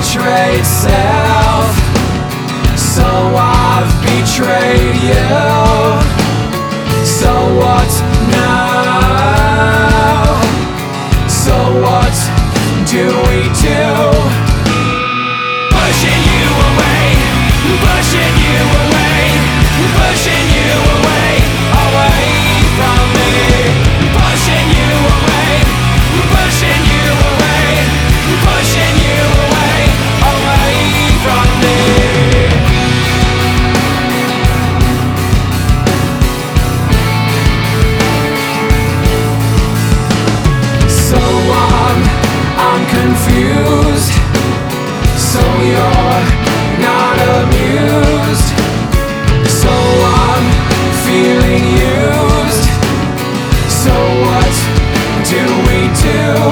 betrayed self, so I've betrayed you. So what now? So what do we do? Pushing you away, pushing you away, pushing you away, away from me. Pushing you away, pushing you away, pushing you away, away from me. So I'm confused. So you're not amused. So I'm feeling used. So what do we do?